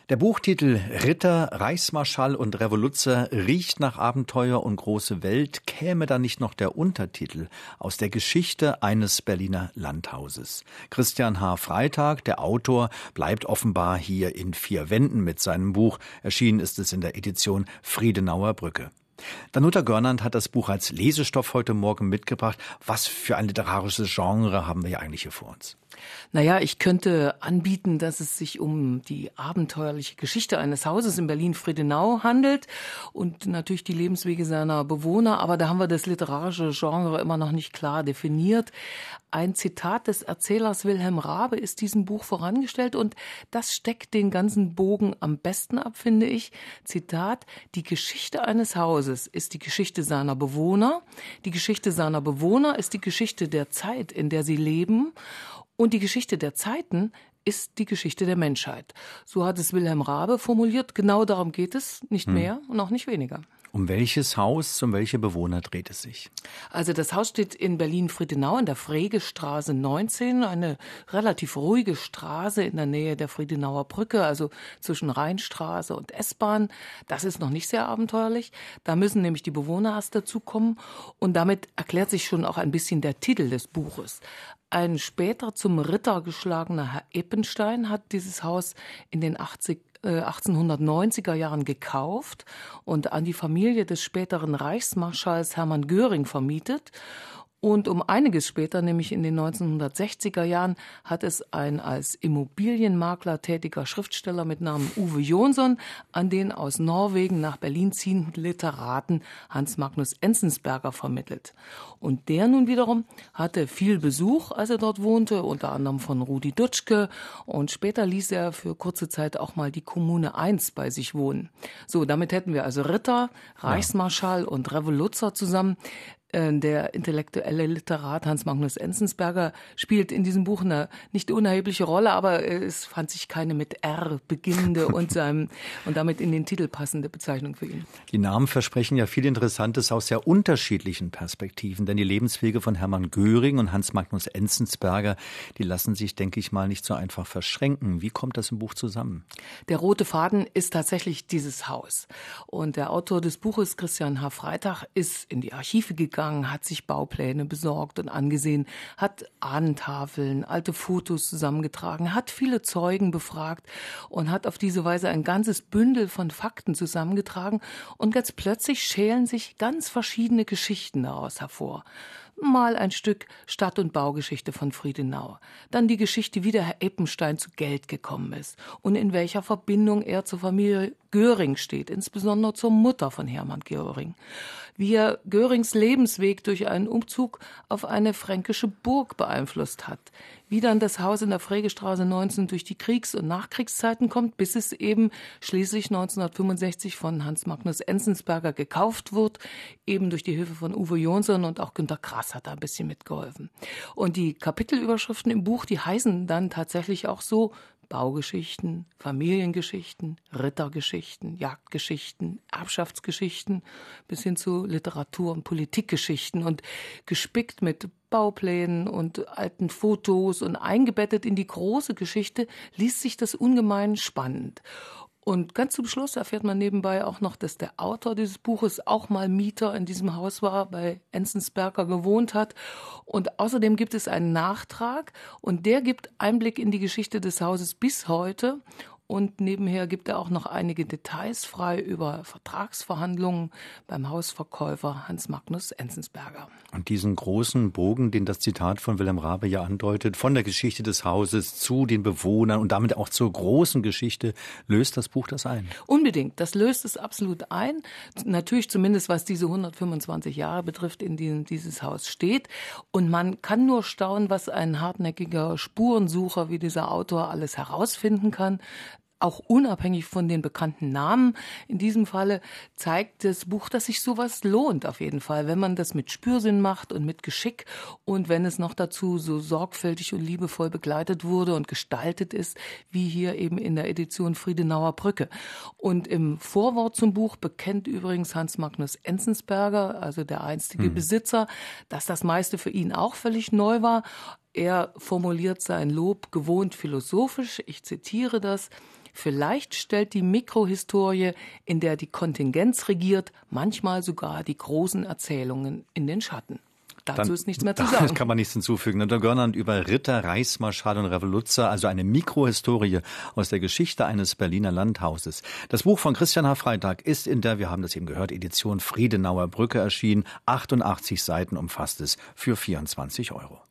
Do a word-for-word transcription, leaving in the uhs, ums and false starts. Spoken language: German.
Der Buchtitel Ritter, Reichsmarschall und Revoluzer riecht nach Abenteuer und große Welt. Käme da nicht noch der Untertitel aus der Geschichte eines Berliner Landhauses? Christian H. Freytag, der Autor, bleibt offenbar hier in vier Wänden mit seinem Buch. Erschienen ist es in der Edition Friedenauer Brücke. Danuta Görnand hat das Buch als Lesestoff heute Morgen mitgebracht. Was für ein literarisches Genre haben wir hier eigentlich hier vor uns? Naja, ich könnte anbieten, dass es sich um die abenteuerliche Geschichte eines Hauses in Berlin-Friedenau handelt und natürlich die Lebenswege seiner Bewohner. Aber da haben wir das literarische Genre immer noch nicht klar definiert. Ein Zitat des Erzählers Wilhelm Raabe ist diesem Buch vorangestellt und das steckt den ganzen Bogen am besten ab, finde ich. Zitat: Die Geschichte eines Hauses ist die Geschichte seiner Bewohner. Die Geschichte seiner Bewohner ist die Geschichte der Zeit, in der sie leben. Und die Geschichte der Zeiten ist die Geschichte der Menschheit. So hat es Wilhelm Raabe formuliert. Genau darum geht es, nicht mehr und auch nicht weniger. Um welches Haus, um welche Bewohner dreht es sich? Also das Haus steht in Berlin-Friedenau in der Fregestraße neunzehn, eine relativ ruhige Straße in der Nähe der Friedenauer Brücke, also zwischen Rheinstraße und S-Bahn. Das ist noch nicht sehr abenteuerlich. Da müssen nämlich die Bewohner erst dazukommen. Und damit erklärt sich schon auch ein bisschen der Titel des Buches. Ein später zum Ritter geschlagener Herr Eppenstein hat dieses Haus in den achtzehnhundertneunziger Jahren gekauft und an die Familie des späteren Reichsmarschalls Hermann Göring vermietet. Und um einiges später, nämlich in den neunzehnhundertsechziger Jahren, hat es ein als Immobilienmakler tätiger Schriftsteller mit Namen Uwe Jonsson an den aus Norwegen nach Berlin ziehenden Literaten Hans Magnus Enzensberger vermittelt. Und der nun wiederum hatte viel Besuch, als er dort wohnte, unter anderem von Rudi Dutschke. Und später ließ er für kurze Zeit auch mal die Kommune eins bei sich wohnen. So, damit hätten wir also Ritter, Reichsmarschall ja. und Revoluzer zusammen. Der intellektuelle Literat Hans Magnus Enzensberger spielt in diesem Buch eine nicht unerhebliche Rolle, aber es fand sich keine mit R beginnende und, seinem, und damit in den Titel passende Bezeichnung für ihn. Die Namen versprechen ja viel Interessantes aus sehr unterschiedlichen Perspektiven, denn die Lebenswege von Hermann Göring und Hans Magnus Enzensberger, die lassen sich, denke ich mal, nicht so einfach verschränken. Wie kommt das im Buch zusammen? Der rote Faden ist tatsächlich dieses Haus. Und der Autor des Buches, Christian H. Freytag, ist in die Archive gegangen, hat sich Baupläne besorgt und angesehen, hat Ahnentafeln, alte Fotos zusammengetragen, hat viele Zeugen befragt und hat auf diese Weise ein ganzes Bündel von Fakten zusammengetragen. Und ganz plötzlich schälen sich ganz verschiedene Geschichten daraus hervor. Mal ein Stück Stadt- und Baugeschichte von Friedenau. Dann die Geschichte, wie der Herr Eppenstein zu Geld gekommen ist und in welcher Verbindung er zur Familie Göring steht, insbesondere zur Mutter von Hermann Göring. Wie er Görings Lebensweg durch einen Umzug auf eine fränkische Burg beeinflusst hat. Wie dann das Haus in der Fregestraße neunzehn durch die Kriegs- und Nachkriegszeiten kommt, bis es eben schließlich neunzehnhundertfünfundsechzig von Hans Magnus Enzensberger gekauft wird, eben durch die Hilfe von Uwe Jonsson, und auch Günter Grass hat da ein bisschen mitgeholfen. Und die Kapitelüberschriften im Buch, die heißen dann tatsächlich auch so: Baugeschichten, Familiengeschichten, Rittergeschichten, Jagdgeschichten, Erbschaftsgeschichten bis hin zu Literatur- und Politikgeschichten und gespickt mit Bauplänen und alten Fotos und eingebettet in die große Geschichte liest sich das ungemein spannend. Und ganz zum Schluss erfährt man nebenbei auch noch, dass der Autor dieses Buches auch mal Mieter in diesem Haus war, bei Enzensberger gewohnt hat. Und außerdem gibt es einen Nachtrag und der gibt Einblick in die Geschichte des Hauses bis heute. Und nebenher gibt er auch noch einige Details frei über Vertragsverhandlungen beim Hausverkäufer Hans Magnus Enzensberger. Und diesen großen Bogen, den das Zitat von Wilhelm Raabe ja andeutet, von der Geschichte des Hauses zu den Bewohnern und damit auch zur großen Geschichte, löst das Buch das ein? Unbedingt, das löst es absolut ein. Natürlich zumindest, was diese hundertfünfundzwanzig Jahre betrifft, in denen dieses Haus steht. Und man kann nur staunen, was ein hartnäckiger Spurensucher wie dieser Autor alles herausfinden kann. Auch unabhängig von den bekannten Namen. In diesem Falle zeigt das Buch, dass sich sowas lohnt auf jeden Fall, wenn man das mit Spürsinn macht und mit Geschick und wenn es noch dazu so sorgfältig und liebevoll begleitet wurde und gestaltet ist, wie hier eben in der Edition Friedenauer Brücke. Und im Vorwort zum Buch bekennt übrigens Hans Magnus Enzensberger, also der einstige hm. Besitzer, dass das meiste für ihn auch völlig neu war. Er formuliert sein Lob gewohnt philosophisch, ich zitiere das: Vielleicht stellt die Mikrohistorie, in der die Kontingenz regiert, manchmal sogar die großen Erzählungen in den Schatten. Dazu Dann, ist nichts mehr zu sagen. Da kann man nichts hinzufügen. Und der Gönnern über Ritter, Reichsmarschall und Revoluzzer, also eine Mikrohistorie aus der Geschichte eines Berliner Landhauses. Das Buch von Christian H. Freytag ist in der, wir haben das eben gehört, Edition Friedenauer Brücke erschienen. achtundachtzig Seiten umfasst es für vierundzwanzig Euro.